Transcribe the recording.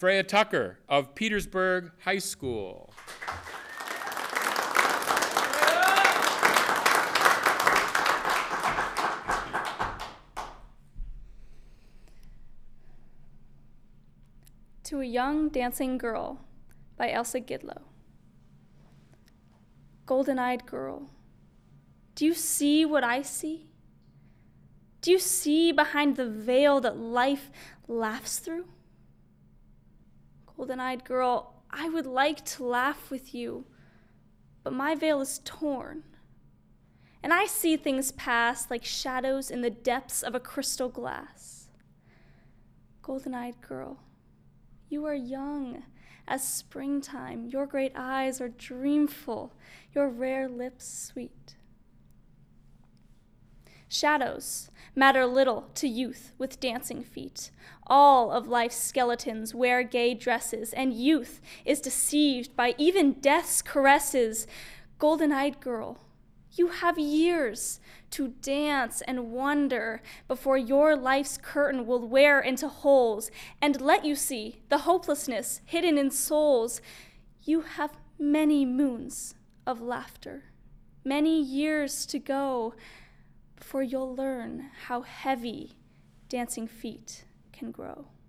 Freya Tucker of Petersburg High School. To a Young Dancing Girl by Elsa Gidlow. Golden-eyed girl, do you see what I see? Do you see behind the veil that life laughs through? Golden-eyed girl, I would like to laugh with you, but my veil is torn, and I see things pass like shadows in the depths of a crystal glass. Golden-eyed girl, you are young as springtime. Your great eyes are dreamful, your rare lips sweet. Shadows matter little to youth with dancing feet. All of life's skeletons wear gay dresses, and youth is deceived by even death's caresses. Golden-eyed girl, you have years to dance and wonder before your life's curtain will wear into holes and let you see the hopelessness hidden in souls. You have many moons of laughter, many years to go before you'll learn how heavy dancing feet can grow.